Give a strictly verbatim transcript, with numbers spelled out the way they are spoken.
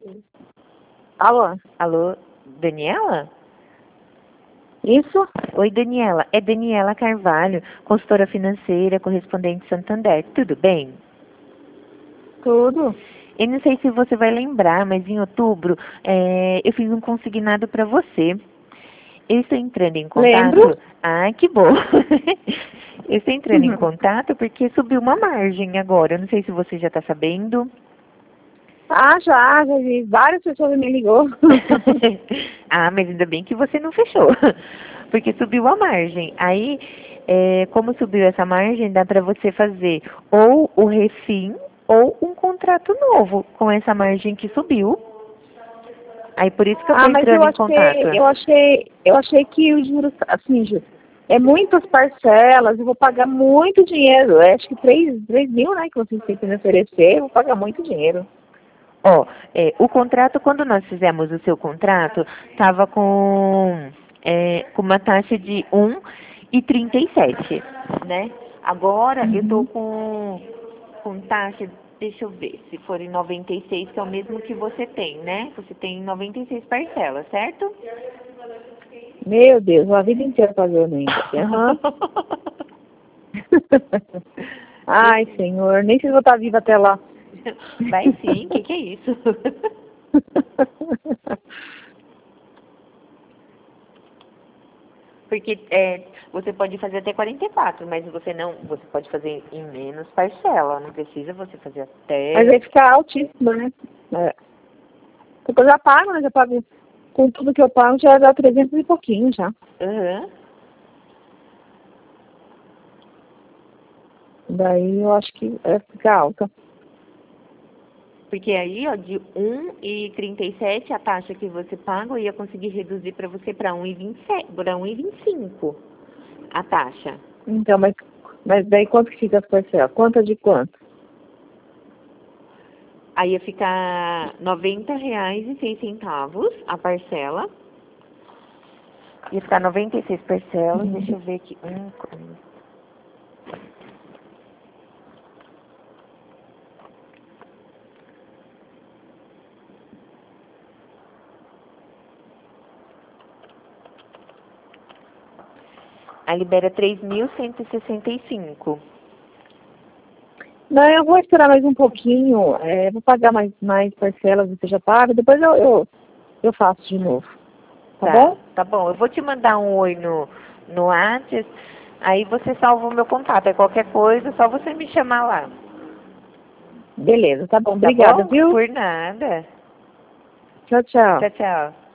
Alô? Alô, Daniela? Isso? Oi, Daniela. É Daniela Carvalho, consultora financeira, correspondente Santander. Tudo bem? Tudo. Eu não sei se você vai lembrar, mas em outubro é, eu fiz um consignado para você. Eu estou entrando em contato. Lembro. Ah, que bom. Eu estou entrando em contato porque subiu uma margem agora. Eu não sei se você já está sabendo. Ah, já, já vi. Várias pessoas me ligou. Ah, mas ainda bem que você não fechou. Porque subiu a margem. Aí, é, como subiu essa margem, dá para você fazer ou o refim ou um contrato novo com essa margem que subiu. Aí por isso que eu Ah, estou mas entrando eu em contato. achei, eu achei, eu achei que o juros, assim, Ju, é muitas parcelas, eu vou pagar muito dinheiro. É, acho que três mil, né, que vocês têm que me oferecer, eu vou pagar muito dinheiro. Ó, é, o contrato, quando nós fizemos o seu contrato, estava com, é, com uma taxa de um e trinta e sete, né? Agora eu estou Uhum. com, com taxa, deixa eu ver, se for em noventa e seis, que é o mesmo que você tem, né? Você tem noventa e seis parcelas, certo? Meu Deus, a vida inteira pagando ainda. Aham. Ai, Senhor, nem sei se eu vou estar viva até lá. Vai sim, o que, que é isso? Porque é, você pode fazer até quarenta e quatro, mas você não, você pode fazer em menos parcela, não precisa você fazer Mas até... aí fica altíssimo, né? É. Porque eu já pago, né? Já pago, com tudo que eu pago, já dá trezentos e pouquinho já. Uhum. Daí eu acho que é, fica alta. Porque aí, ó, de um e trinta e sete, a taxa que você paga, eu ia conseguir reduzir para você para um e vinte e sete, para um e vinte e cinco a taxa. Então, mas, mas daí quanto que fica as parcelas? Quanto de quanto? Aí ia ficar noventa reais e seis centavos a parcela. Ia ficar noventa e seis parcelas, Uhum. deixa eu ver aqui. Um, aí libera três mil cento e sessenta e cinco. Não, eu vou esperar mais um pouquinho, é, vou pagar mais, mais parcelas, você já paga, depois eu, eu, eu faço de novo. Tá, Tá, bom? tá bom. Eu vou te mandar um oi no, no Whats, aí você salva o meu contato. É qualquer coisa, só você me chamar lá. Beleza, tá bom. Tá Obrigada, bom? viu? Por nada. Tchau, tchau. Tchau, tchau.